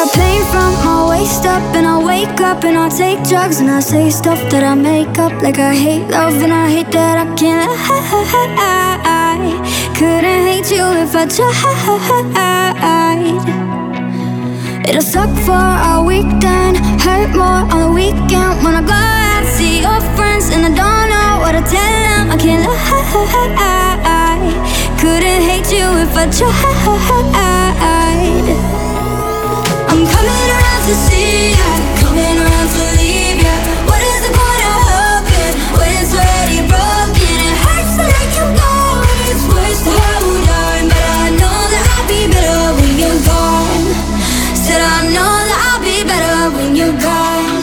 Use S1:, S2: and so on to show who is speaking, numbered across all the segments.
S1: pain from my waist up, and I wake up and I take drugs, and I say stuff that I make up, like I hate love and I hate that I can't lie. Couldn't hate you if I tried. It'll suck for a weekend, hurt more on the weekend. When I go out, see your friends, and I don't know what to tell them. I can't lie. Couldn't hate you if I tried. I'm coming around to see ya, coming around to leave ya. What is the point of hoping when it's already broken? It hurts to let you go, and it's worse to hold on. But I know that I'll be better when you're gone. Said I know that I'll be better when you're gone.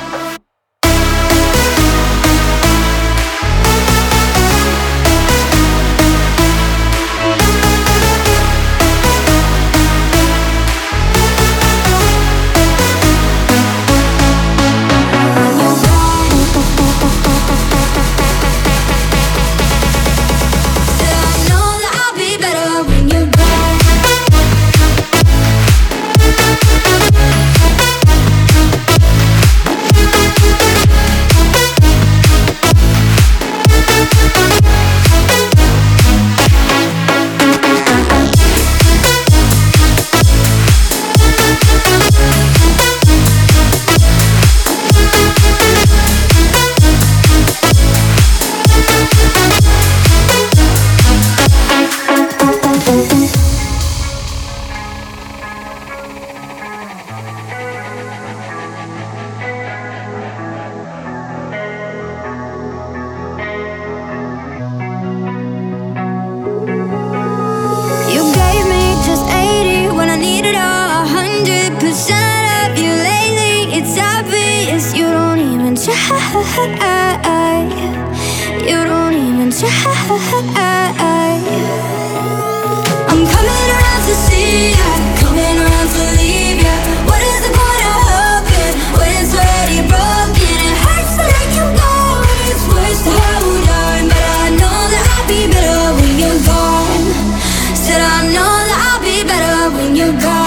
S1: You don't even try. I'm coming around to see ya, coming around to leave ya. What is the point of hoping when it's already broken? It hurts to let you go, and it's worse to hold on. But I know that I'll be better when you're gone. Said I know that I'll be better when you're gone.